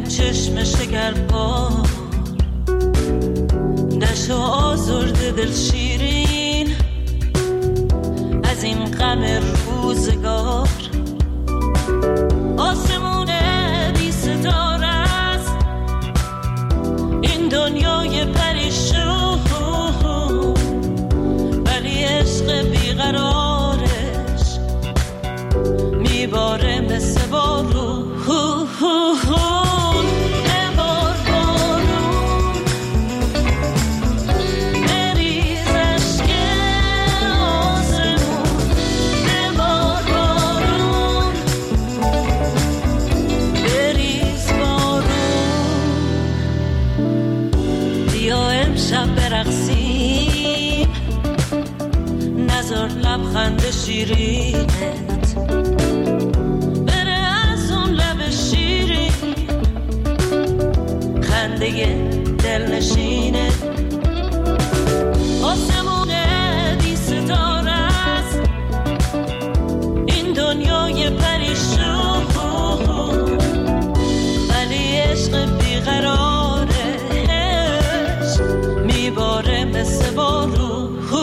این چشم شکربار نشو آزرده دل شیرین از این غم روزگار. آسمون بی ستاره است این دنیای پریشون، ولی عشق بیقرارش میباره مثل بارون. برقصیم نظر لبخند شیرینت بره از اون لب شیرین خنده دلنشینت. آسمون بی ستاره است این دنیای پریشون، ولی عشق بیقرار میباره مثل بارون.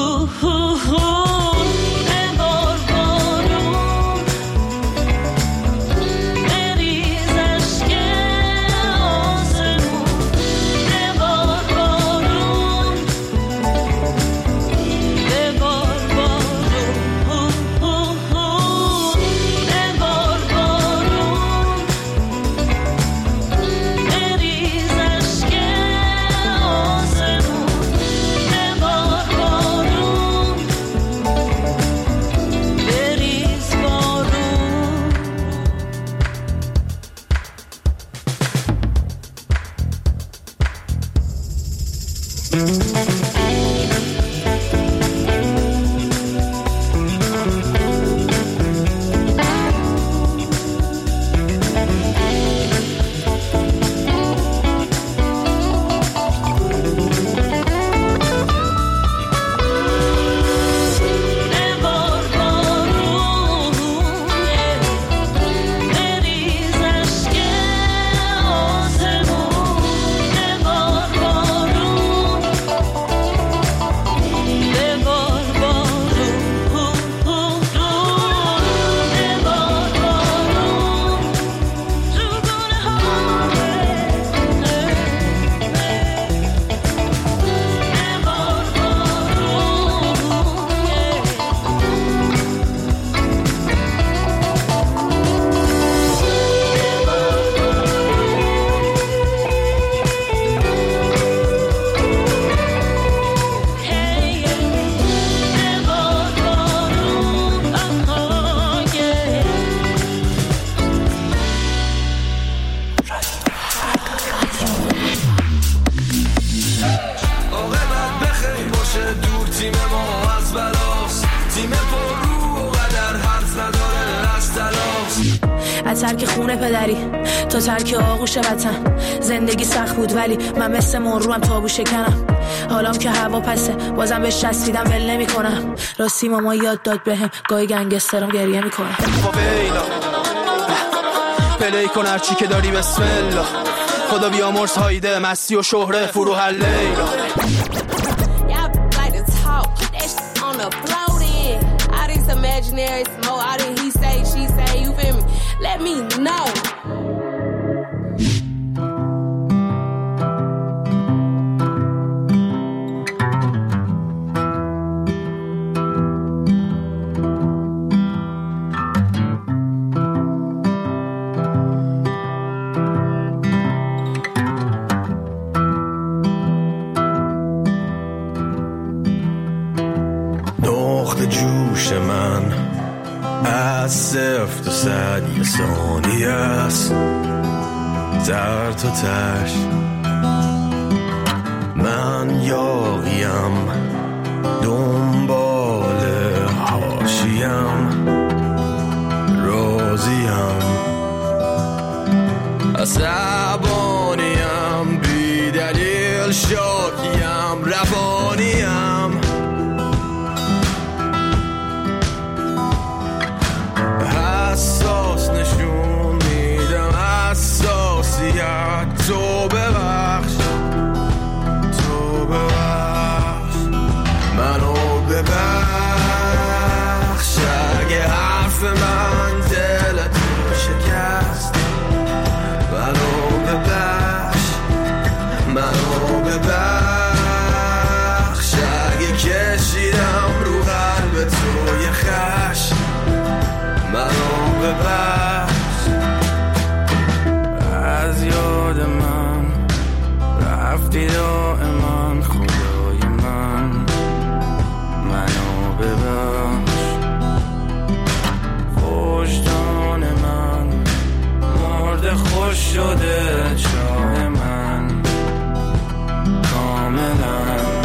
ترک خونه پدری تا ترک آغوش وطن. زندگی سخت بود ولی من مثل مرو هم تابو شکنم. حالام که هوا پسه بازم بهش چسبیدم ول نمی کنم. راستی ماما یاد داد بهم گاهی گنگسترم گریه میکنم. پلی کن هرچی که داری بسم الله. خدا بیامرز هایده مستی و شهره فرو هر لیلا. Imaginary smoke, all that he say, she say, you feel me? Let me know. جوش من از صفر تا صد یه ثانیه است در تو تش. من یاغیم دنبال حاشیم راضیم عصبانیم بی دلیل شاکیم ربانیم حساس نشون میدم حساسیم فقط تو ببخش، تو ببخش، منو ببخش اگه حرف من دلت شکست، منو ببخش، منو ببخش اگه کشیدم رو قلب تو یه خشم، منو ببخش. از یاد من رفتی دائما خدای من، منو ببخش. وجدان من مرده خوش شده چاه من کاملا،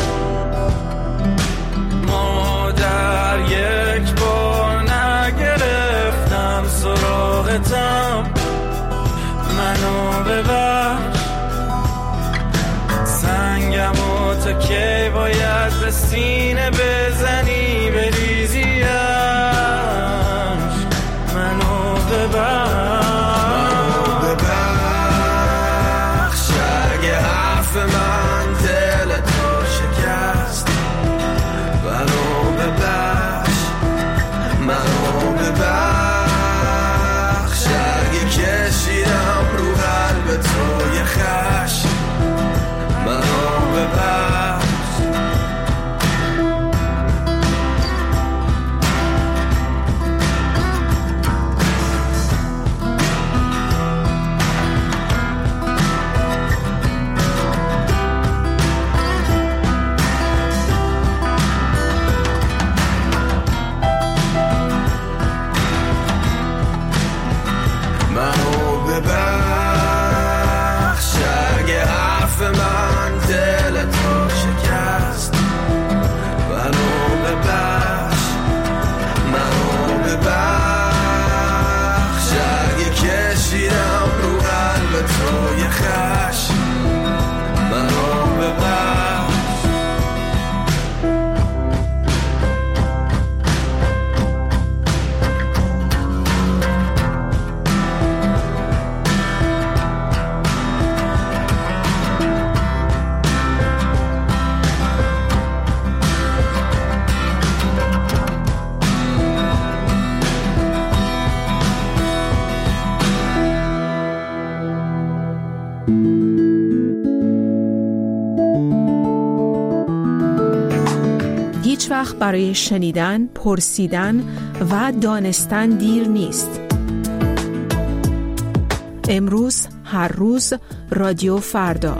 مادر یک بار نگرفتم سراغتم، منو ببخش. سنگمو تا کی باید به سینه بزنی بریزیش، منو ببخش اگه حرف من دلتو شکست، منو ببخش، منو ببخش اگه کشیدم رو قلب تو یه خشم، منو ببخش. ببخش اگه حرف من دلتو شکست، منو ببخش، منو ببخش اگه کشیدم رو قلب تو یه خشم، منو ببخش. هیچ وقت برای شنیدن، پرسیدن و دانستن دیر نیست. امروز، هر روز، رادیو فردا.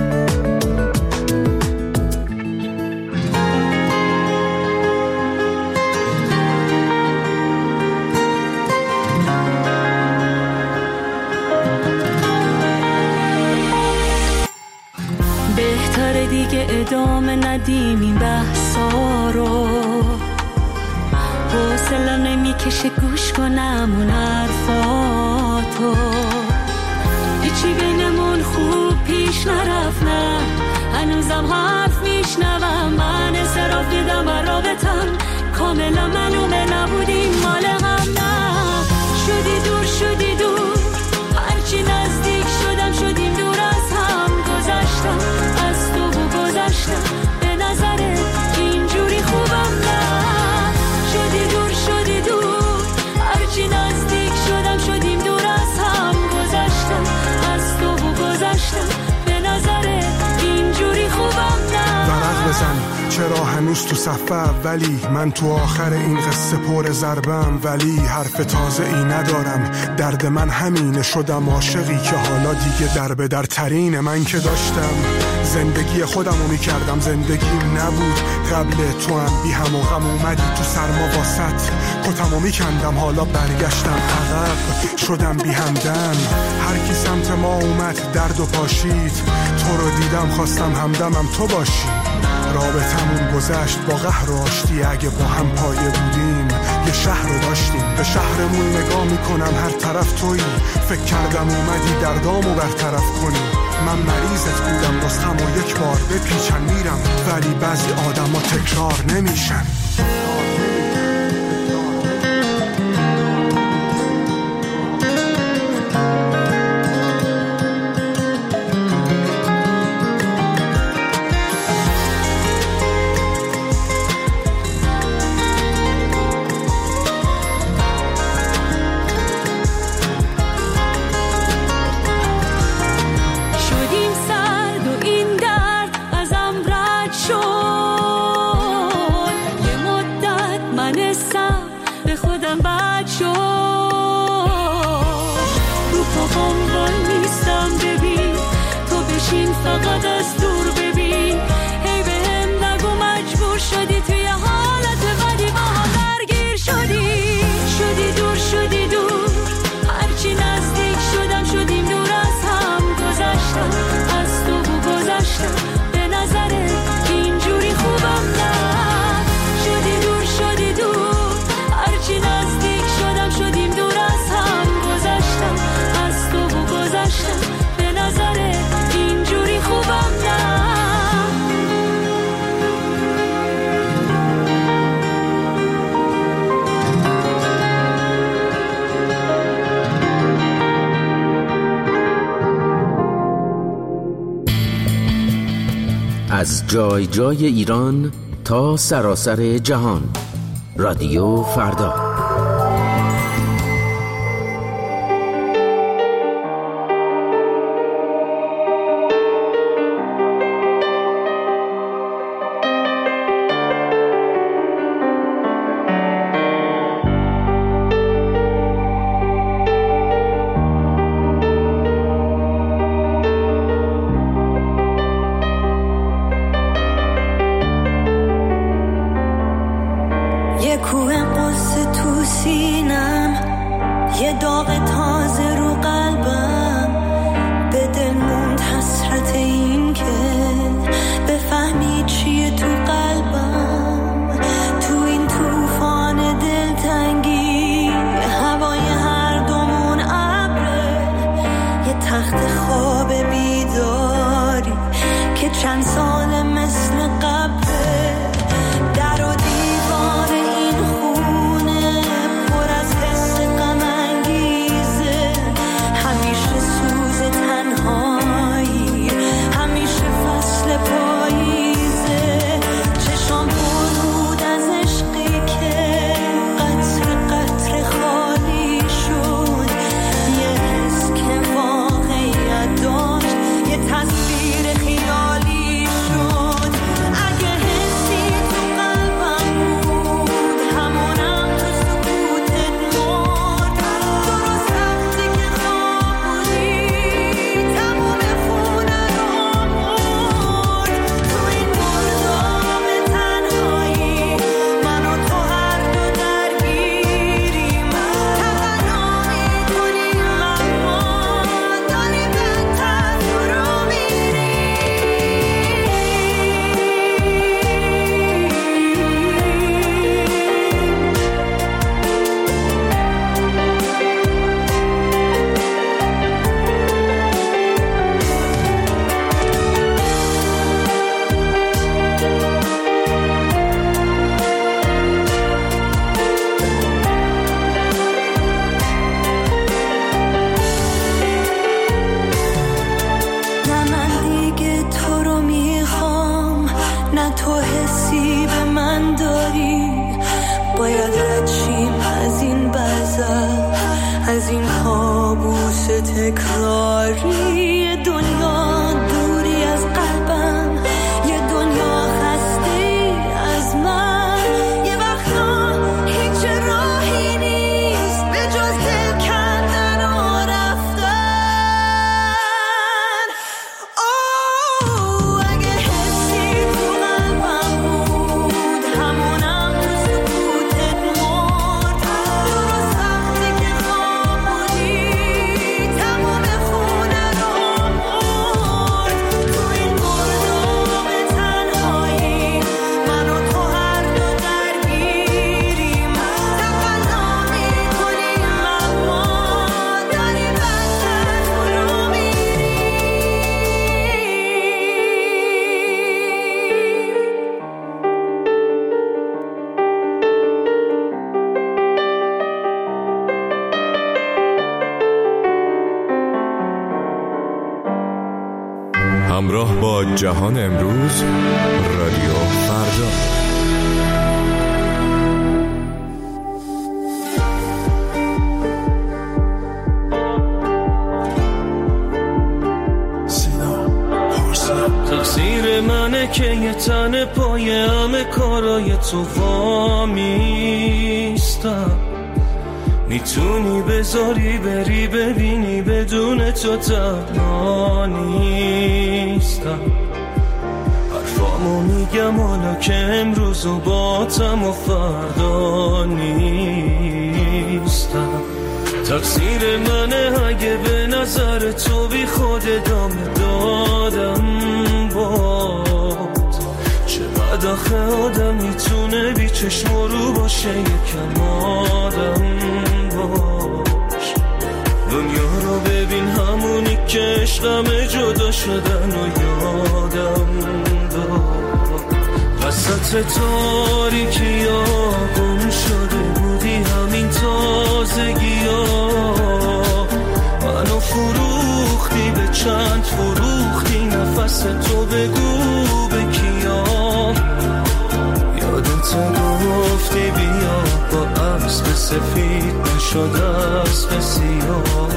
بهتره دیگه ادامه ندیم این بحثا رو، حوصله نمیکشه گوش کنم اون حرفاتو، هیچی بینمون خوب پیش نرفت، نه هنوزم حرف میشنوم، من اعتراف دیدم بر رابطم کاملا معلومه نبودیم مال هم، نه شدی دور شدی دور، هرچی نزدیک شدم شدیم دور از هم، گذشتم از تو و گذشتم به نظرت اینجوری خوبم، نه شدی دور شدی دور، هرچی نزدیک شدم شدیم دور از هم، گذشتم از تو و گذشتم به نظرت اینجوری خوبم، نه ورق بزن چرا هنوز تو صف اولی، من تو آخر این قصه پر ضربم، ولی حرف تازه ای ندارم، درد من همینه، شدم عاشقی که حالا دیگه در به در ترینه. من که داشتم زندگی خودمو میکردم، زندگی نبود قبل تو هم بی هم و غم، اومدی تو سرما واسط کتمو میکندم، حالا برگشتم عقب شدم بی همدم، هر کی سمت ما اومد درد و پاشید، تو رو دیدم خواستم همدمم تو باشی، رابطمون گذشت با قهر و آشتی، اگه با هم پایه بودیم یه شهر رو داشتیم، به شهرمون نگاه میکنم هر طرف تویی، فکر کردم اومدی دردامو برطرف کنی، من مریضت بودم راستم و یک بار بپیچن میرم، ولی بعضی آدم ها تکرار نمیشن. از جای جای ایران تا سراسر جهان. رادیو فردا. همراه با جهان امروز، رادیو فردا. تقصیر منه که یه تن پای همه کارای تو وامیستم. میتونی بذاری بری ببینی بدون تو تنها نیستم. حرفامو میگم حالا که امروز و باتم و فردا نیستم. تقصیر منه اگه به نظر تو بی خود ادامه دادم باد. چقدر آخه آدم میتونه بی چشم رو باشه یکم آدم باش. دنیا رو ببین همونی که عشقمه جدا شدن و یادم داد. وسط تاریکی ها گم شده بودی همین تازگی ها. منو فروختی به چند فروختی نفس تو بگو گفتی بیا با اسب سفید نشد اسب سیاه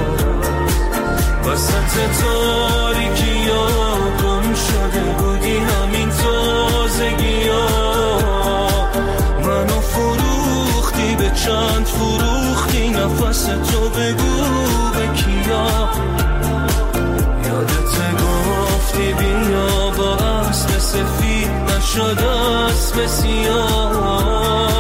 وسط تاریکی ها گم شده بودی همین تازگی ها منو فروختی به چند فروختی نفس تو بگو به کیا یادت گفتی بیا با اسب سفید نشد اسب سیاه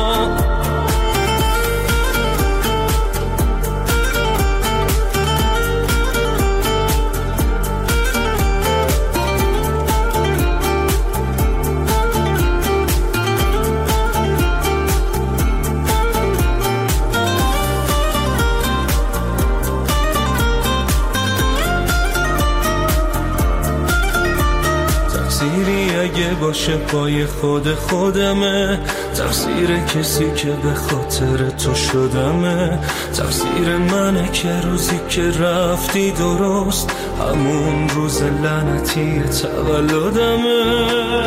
اگه باشه پای خودمه تقصیر کسی که به خاطر تو شدمه تقصیر منه که روزی که رفتی درست همون روز لعنتی تولدمه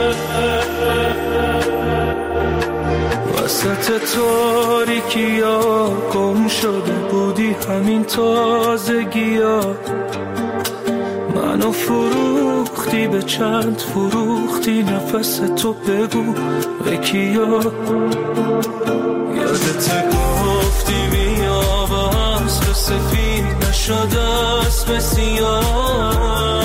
وسط تاریکی ها گم شده بودی همین تازگی ها منو فروختی به چند فروختی نفس تو بگو به کیا یادت گفتی بیا با اسب سفید نشد اسب سیاه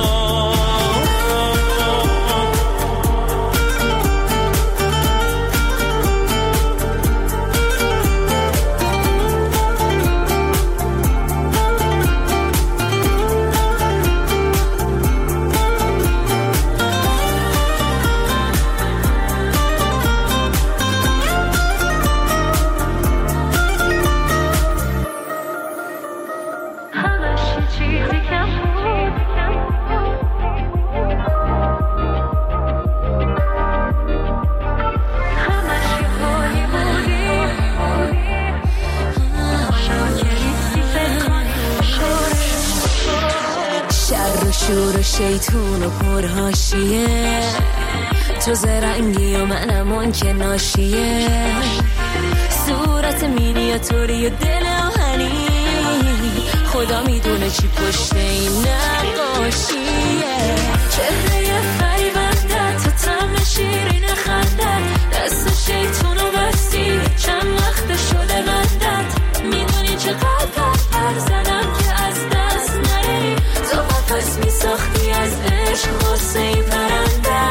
شور و شیطون و پرهاشیه تو زرنگی و منم اون که ناشیه صورت مینیاتوری و دل آهنی خدا میدونه چی پشت این نقاشیه چهره فریبنده تو طعم شیرین خندت دست شیطون و بستی چند وقت شده بندت میدونی چقدر پر زدم که از دست نری تو قفص می ساختی از عشق غصه ای پرنده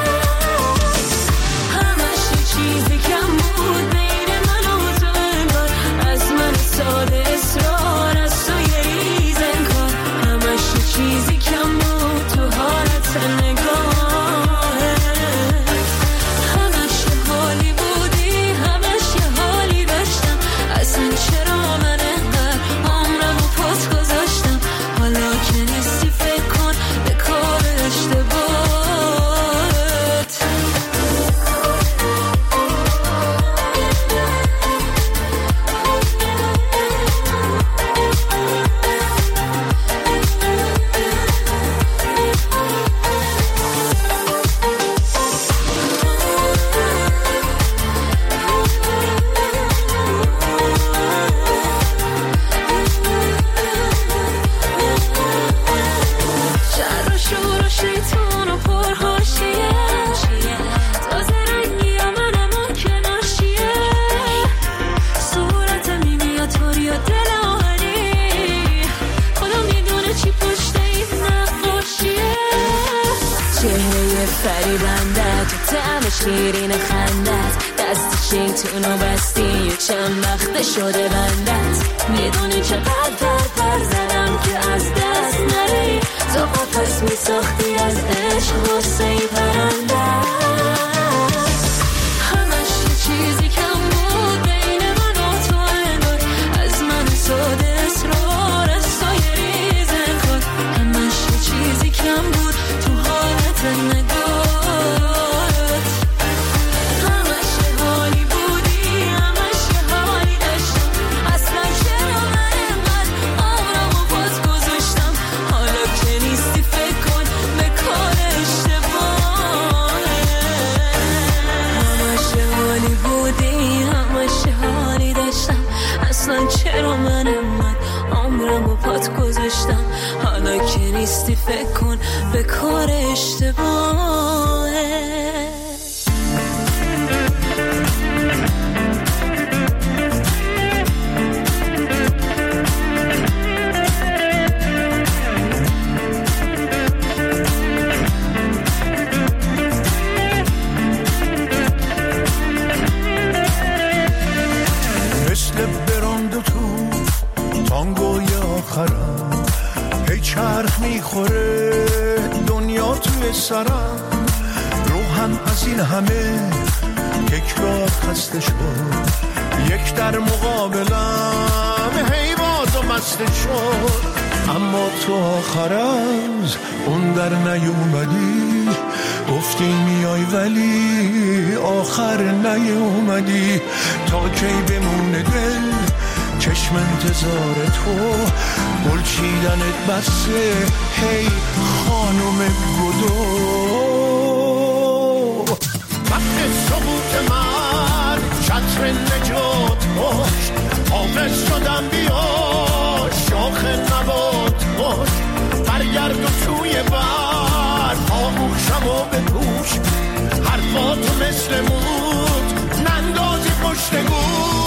همش یه چیزی کم بود بین من و تو انگار از من ساده اصرار از تو یه ریز انگار همش یه چیزی کم بود تو حالت نگاهه همش یه حالی بودی همش یه حالی داشتم اصلا چرا من انقدر عمرم و پاس گذاشتم حالا که نیستی فکر کن به کار اشتباهت شر و شور و شیطون و پرهاشیه تازه رنگی و منم اون که ناشیه صورت مینیاتوری و دل آهنی خدا میدونه چی پشت این نقاشیه چهره فریبنده تو طعم شیرین خندت دست شیطون و بستی و چند وقت شده بندت میدونی چقدر پر زدم که از دست نری تو قفص می ساختی از عشق غصه ای پرنده همش یه چیزی کم بود بین من و تو انگار از من ساده اصرار از تو یه ریز انگار همش یه چیزی کم بود تو حالت نگاهت همش یه حالی بودی همش یه حالی داشتم اصلا چرا من انقدر عمرم و پاس گذاشتم حالا که نیستی فکر کن به کار اشتباهت حالا که نیستی فکر کن به کار اشتباهه. هی چرخ میخوره دنیا توی سرم، روحم از این همه تکرار خسته شد، یک در مقابلم هی باز و مسته شد. اما تو آخر از اون در نیومدی، گفتی میای ولی آخر نیومدی. تا کی بمونه دل چشم انتظار تو، گل چیدنت بسه هی خانم گدو. وقت سقوط من چتر نجات باش، حافظ شدم بیا شاخ نبات باش، برگرد و توی بر آغوشم و بپوش، حرفاتو مثل موت نندازی پشت گوش.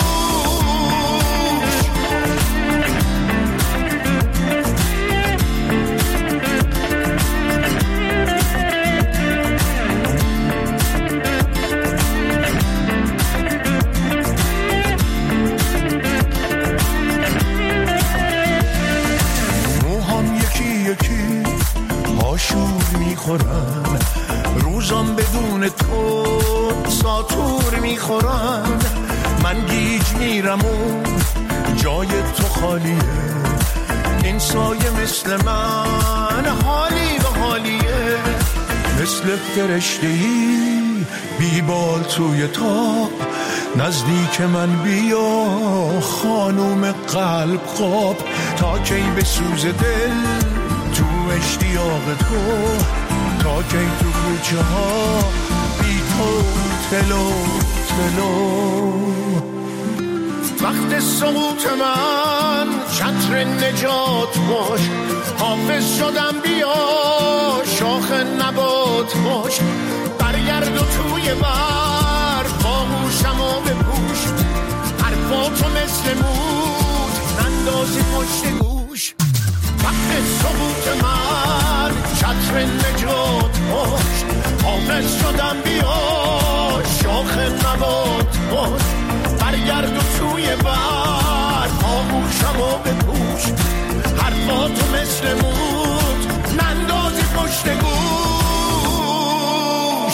شور میخورن روزام بدون تو ساتور میخورن، من گیج میرم و جای تو خالیه، این سایه مثل من حالی به حالیه، مثل فرشته‌ای بیبال توی تاب، نزدیک من بیا خانوم قلب خواب. تا کی به سوز دل تو اشتیاق تو، تا کی تو کوچه ها بی تو تلو تلو. وقت سقوط من چتر نجات باش، حافظ شدم بیا شاخ نبات باش، برگرد و توی بر باهوشم و بپوش، حرفاتو مثل موت نندازی پشت گوش. وقت سقوط من چتر نجات باش، حافظ شدم بیا شاخ نبات باش، برگرد و توی بر آغوشم و بپوش، حرفاتو مثل موت نندازی پشت گوش.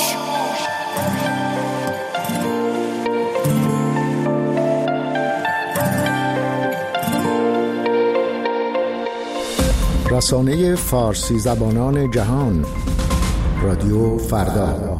رسانه فارسی زبانان جهان، رادیو فردا.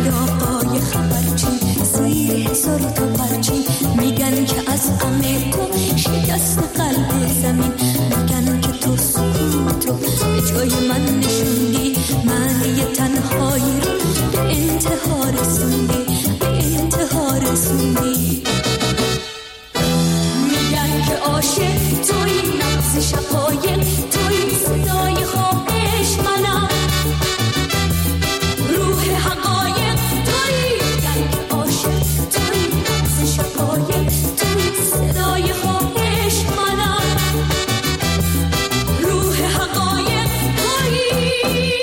ای آقای خبرچین زیر هزار تا پرچین میگن که از غم تو شکست قلب زمین میگن که تو سکوت رو به جای من نشوندی معنی تنهایی رو به انتها رسوندی به انتها رسوندی میگن که عاشق توی نبض شقایق توی صدای خواهش منم روح حقایق توی میگن که عاشق توی نبض شقایق توی صدای خواهش منم روح حقایق توی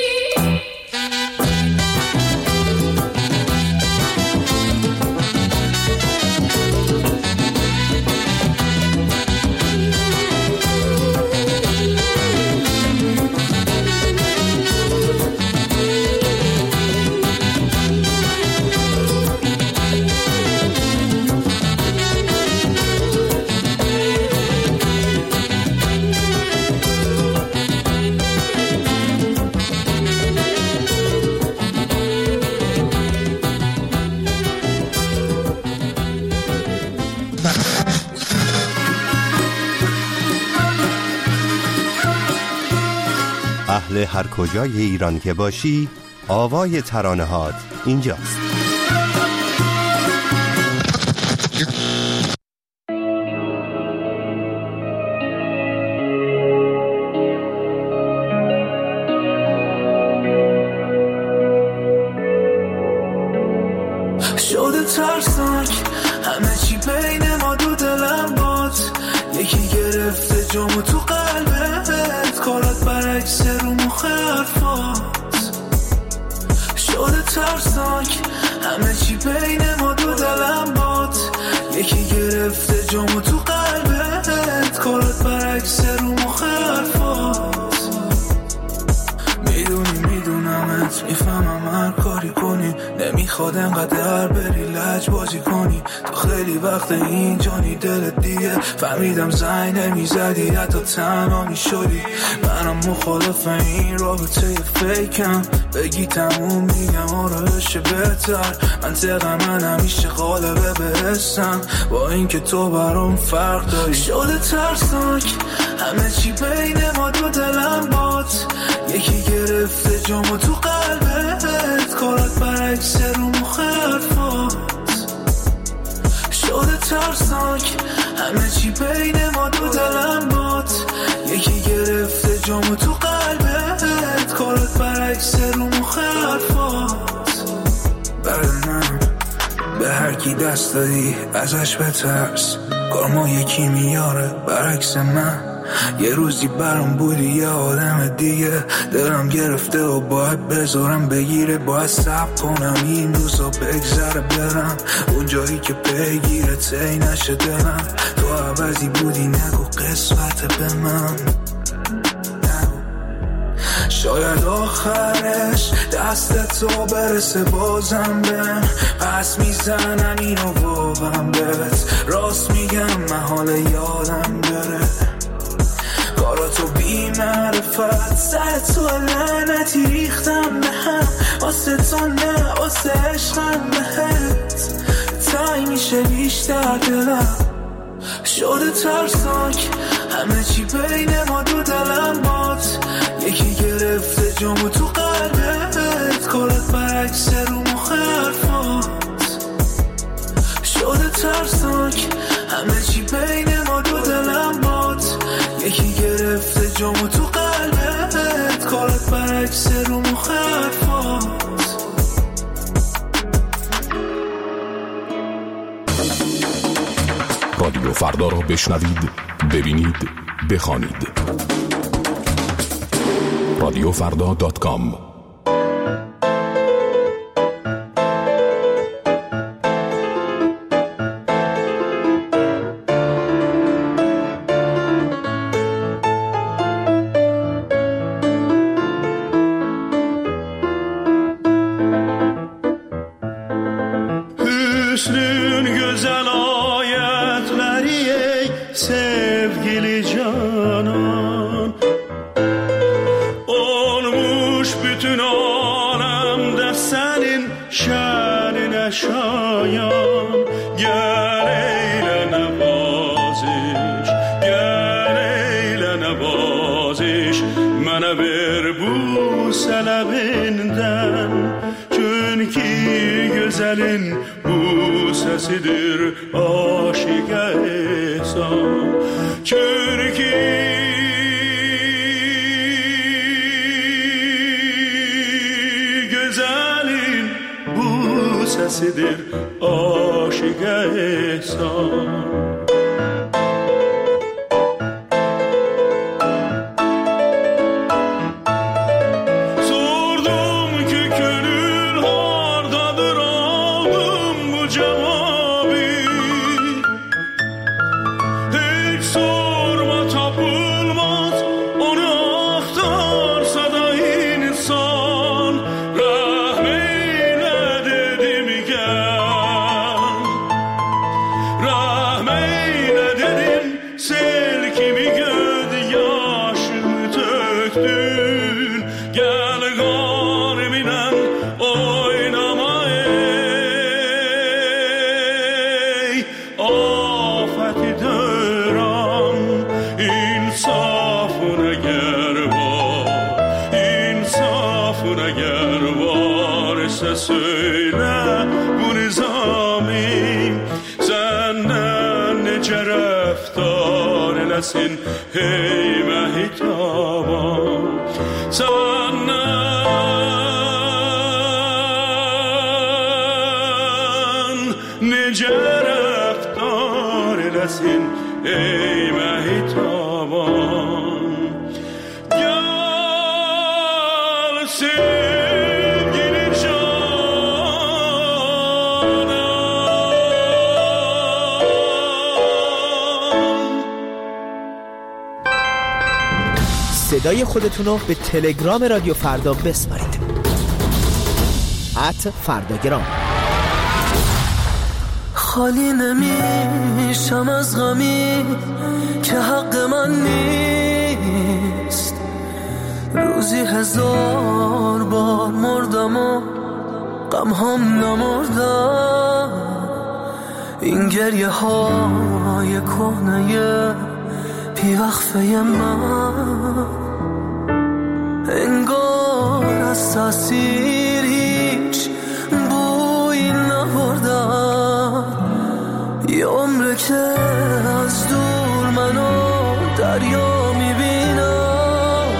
اهل هر کجای ایران که باشی آوای ترانه‌هات اینجاست. شده ترسناک همه چی بین ما دو دلم باد یکی گرفته جامو تو قلبت کارات برعکس رو مخ حرفات شده ترسناک همه چی بین ما دو دلم باد یکی گرفته جامو تو قلبت کارات برعکس رو مخ حرفات میدونمت میفهمم هر کاری کنی نمیخواد انقدر بری لج بازی کنی تو خیلی وقت اینجانی دلت دیگه فهمیدم زنگ نمیزدی حتی تنها میشدی منم مخالف این رابطه فیکم بگی تموم میگم آره بشه بهتر منطق من همیشه غالبه به حسم با اینکه تو برام فرق داری شده ترسناک همه چی بین ما دو دلم باد یکی گرفته جامو تو قلبت کارات برعکس رو مخ حرفات شده ترسناک همه چی بین ما دو دلم باد یکی گرفته جامو تو قلبت کارات برعکس رو مخ حرفات برنم به هر کی دست دادی ازش بترس کار ما یکی میاره برعکس من یه روزی برام بودی یه آدم دیگه دلم گرفته و باید بذارم بگیره باید صبر کنم این روزا بگذره برم اون جایی که بگیره تی نشه دلم تو عوضی بودی نگو قسمت به من شاید آخرش دست تو برسه بازم بهم پس میزنم اینو بابم بهت راست میگم محال یادم بره کاراتو بی معرفت سر تو لعنتی ریختم به هم واسه تو نه واسه عشقم بهت تای میشه بیشتر دلم شده ترسناک همه چی بین ما دو دلم باد یکی گرفته جامو تو قلبت کارات برعکس رو مخ حرفات شده ترسناک همه چی بین ما دو دلم باد یکی گرفته جامو تو قلبت کارات برعکس رو مخ حرفات رادیو فردا را بشنوید ببینید بخوانید radiofrda.com Hüsnün güzel ayetleri ey sevgili canan Olmuş bütün alemde senin şan شایان گلیل نوازش گلیل نوازش منه ver bu selebinden çünkü güzelin bu sesidir aşık ehsan çünkü sesidir aşık ehsan söyle bu nizami senden nece rəftar eləsin heymə hitaban senden nece rəftar eləsin heymə hitaban gəlsin صدای خودتون رو به تلگرام رادیو فردا بسپارید @فرداگرام. خالی نمیشم از غمی که حق من نیست روزی 1000 بار مردم و غم هم نمردم این گریه های کهنه بی وقفه من انگار از تاثیر هیچ بویی نبردم یه عمره که از دور منو دریا میبینم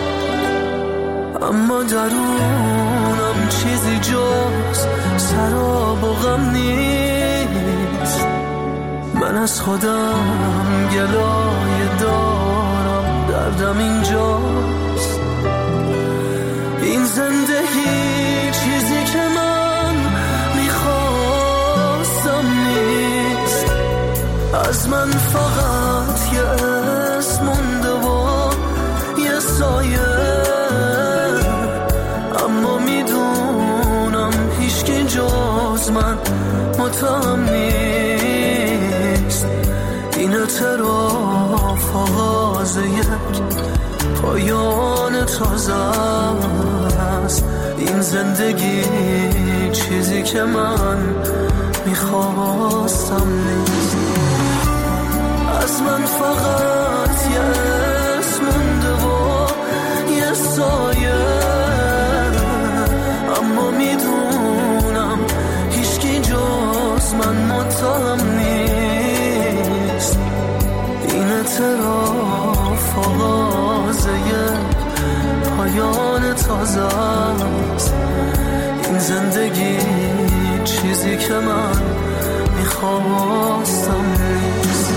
اما درونم چیزی جز سراب و غم نیست من از خودم گلایه دارم دردم اینجاست این زندگی چیزی که من میخواستم نیست از من فقط یه اسم مونده و یه سایه اما میدونم هیچکی جز من متهم نیست این اعتراف آغاز یک پایان تازه است این زندگی چیزی که من میخواستم نیست از من فقط یه اسم مونده و یه سایه اما میدونم هیچکی جز من متهم نیست این اعتراف آغاز یک پایان تازه است این زندگی چیزی که من میخواستم نیست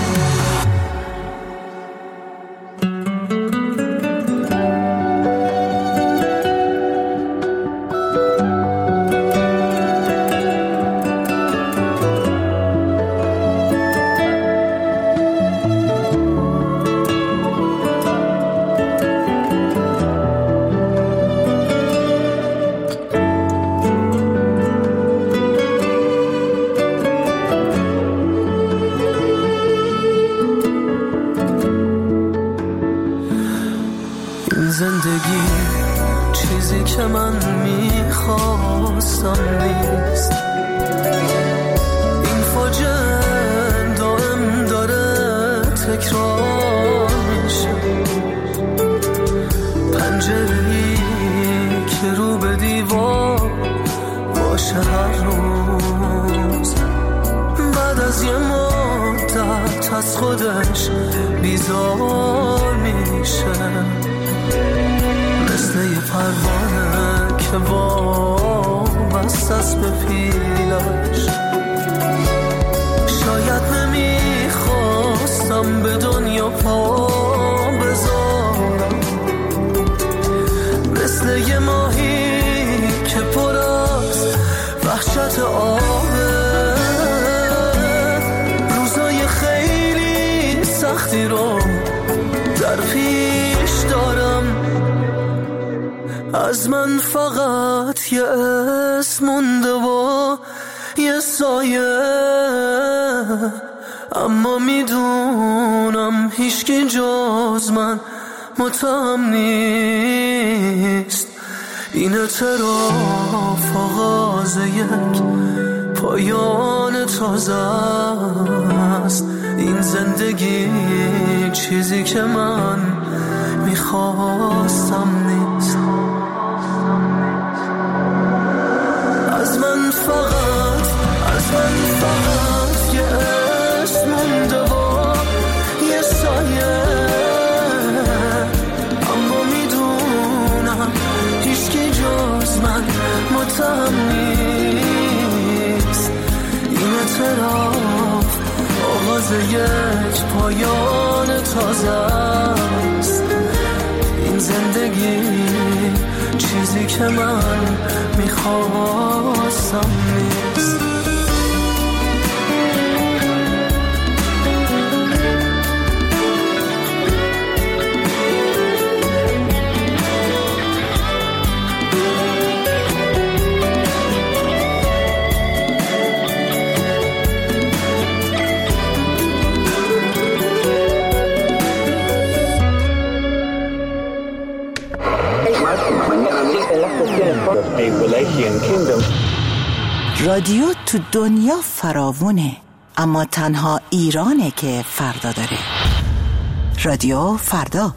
زندگی چیزی که من میخواستم نیست از خودش بیزار میشه، مثل یه پروانه که وابسته است به پیلش. شاید نمیخواستم به دنیا پا بذارم، مثل یه ماهی که پر از وحشت آبه، روزای خیلی سختی رو در پیش دارم. از من فقط یه اسم مونده و یه سایه، اما میدونم هیچکی جز من متهم نیست. این اعتراف آغاز یک پایان تازه است. این زندگی چیزی که من میخواستم نیست. از من فقط یه اسم مونده و یه سایه، اما میدونم هیچکی جز من متهم نیست. این اعتراف آغاز یک پایان تازه است. این زندگی چیزی که من میخواستم نیست. رادیو تو دنیا فراوونه، اما تنها ایرانه که فردا داره. رادیو فردا.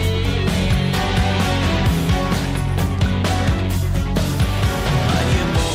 اگه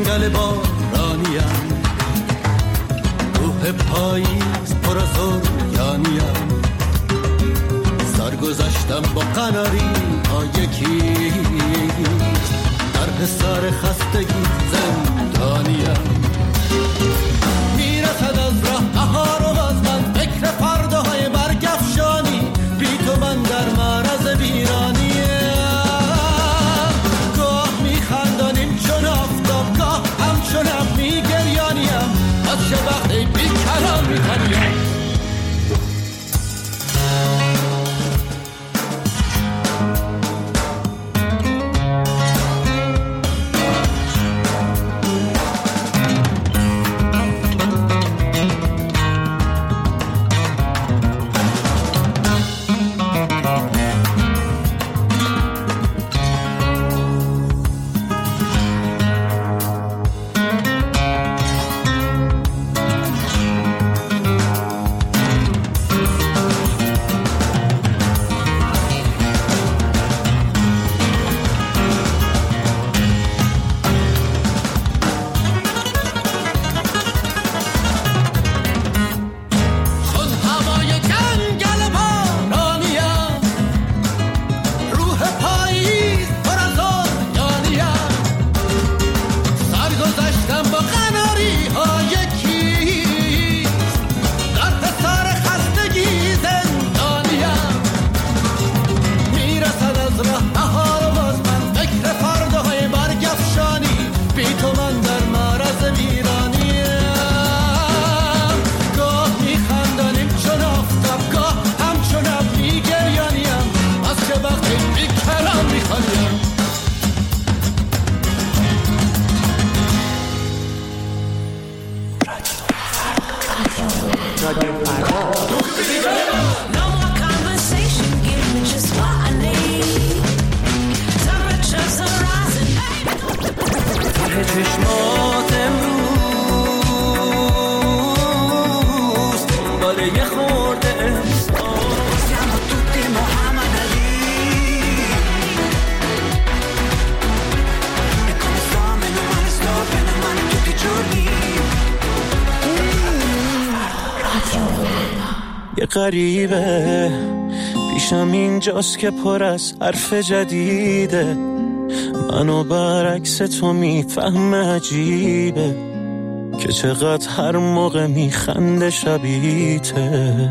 جنگل بارانیم، روح پاییز پر از اوریانیم، سر گذشتم با قناری ها یکی، در حصار خستگی زندانیم. میرسد از راه بهار و باز من فکر فرداهای برگفشانی، بی تو من در معرض ویرانیم. گاه میخندانیم چون آفتاب، گاه همچون ابر میگریانیم، از چه وقتی بی کلام میخوانیم. غریبه پیشم اینجاست که پر از حرف جدیده، منو برعکس تو میفهمه، عجیبه که چقدر هر موقع میخنده شبیته.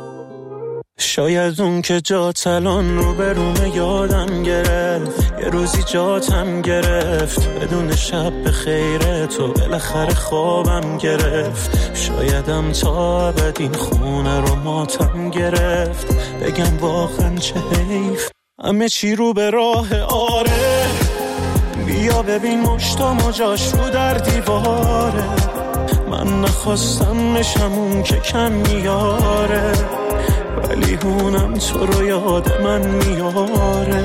شاید اون که جات الان رو برومه یادم گرفت، یه روزی جاتم گرفت، بدون شب به خیره تو بالاخره خوابم گرفت. شایدم تا ابد این خونه رو ماتم گرفت، بگم واقعا چه حیف همه چی رو به راه آره. بیا ببین مشتم و جاش رو در دیواره، من نخواستم نشم اون که کم میاره، ولی هونم تو رو یاد من میاره.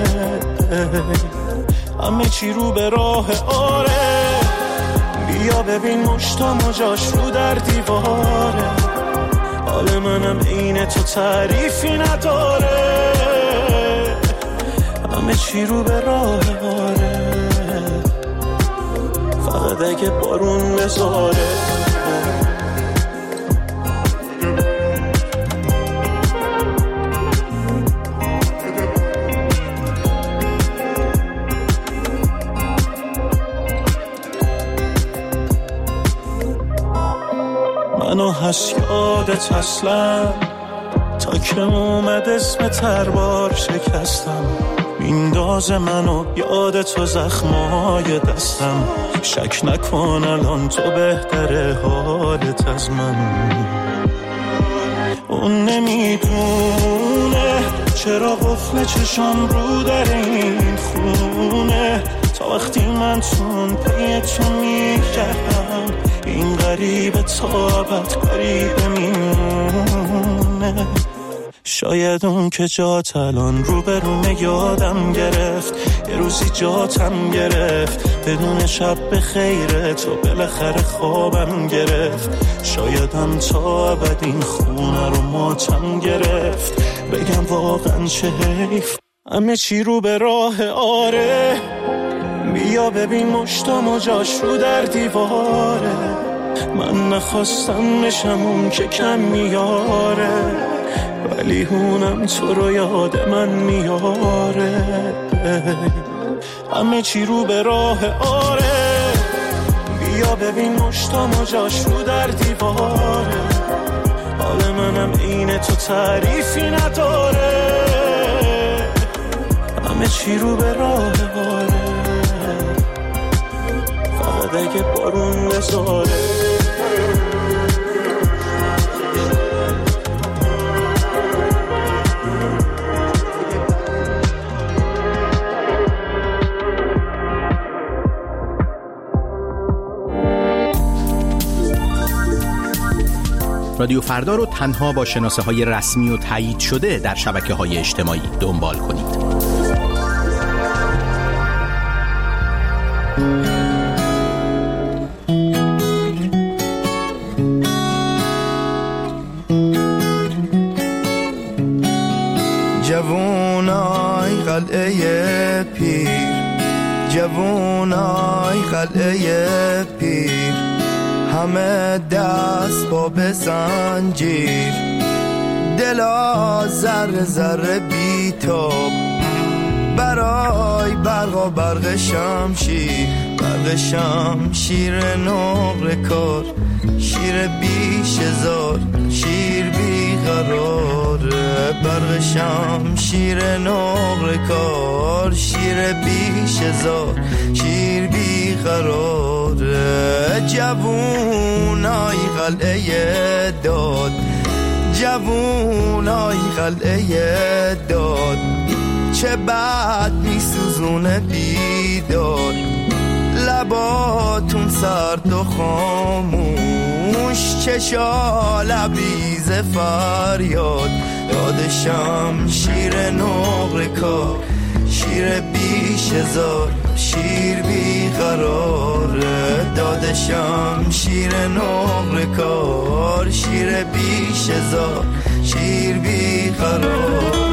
همه چی رو به راه آره، بیا ببین مشتم و جاش رو در دیواره، حال منم عین تو تعریفی نداره. همه چی رو به راه آره، فقط اگه بارون بذاره. منو هست یادت اصلا، تا که اومد اسم تربار شکستم، مینداز منو یاد تو زخمای دستم. شک نکن الان تو بهتره حالت از من. اون نمیدونه چرا قفل چشم رو در این خونه، تا وقتی من تون پی تو میگردم، این غریبه تابت غریبه میمونه. شاید اون که جات الان رو برومه یادم گرفت، یه روزی جاتم گرفت، بدون شب به خیره تو بالاخره خوابم گرفت. شایدم تا ابد این خونه رو ماتم گرفت، بگم واقعا چه حیف همه چی رو به راه آره. بیا ببین مشتم و جاش رو در دیواره، من نخواستم نشم اون که کم میاره، ولی هونم تو رو یاد من میاره. همه چی رو به راه آره، بیا ببین مشتم و جاش رو در دیواره، حال منم اینه تو تعریفی نداره. همه چی رو به راه آره، فقط اگه بارون بزاره. رادیو فردا رو تنها با شناسه‌های رسمی و تایید شده در شبکه‌های اجتماعی دنبال کنید. جوونای قلعه پیر، جوونای قلعه پیر، همه دست با به زنجیر، دلا ذره ذره بیتاب، برای برق و برق شمشیر، برق شمشیر نقره کار، شیر بیش هزار، شیر بی قراره، برق شمشیر نقره کار، شیر بیش هزار، شیر بی قراره. جوونای قلعه داد، جوونای قلعه داد، چه بد میسوزونه بیدار، لباتون سرد و خاموش، چشا لبریز فریاد، یاد شمشیر نقره کار، شیر بیش هزار، شیر بی قراره، داد شمشیر نقره کار، شیر بیش هزار، شیر بی قراره.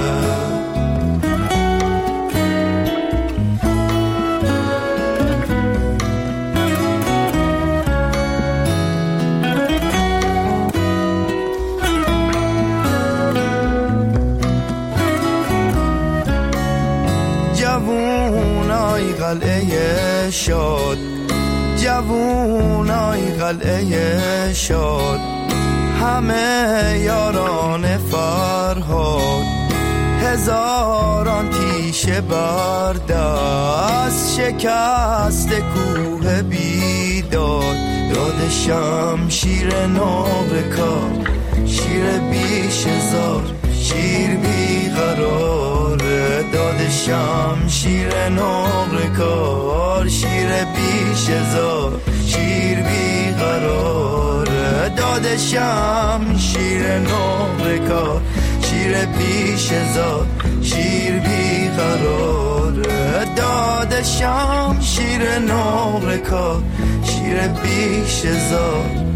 جوونای قلعه شاد، جوونای قلعه شاد، همه یاران فرهاد، هزاران تیشه بردست، شکست کوه بیداد، داد شمشیر نقره کار، شیر بیش هزار، شیر بی قراره، داد شمشیر نقره کار، شیر بیش هزار، شیر بی قراره، داد شمشیر نقره کار، شیر بیش هزار، شیر بی قراره، داد شمشیر نقره کار، شیر بیش هزار،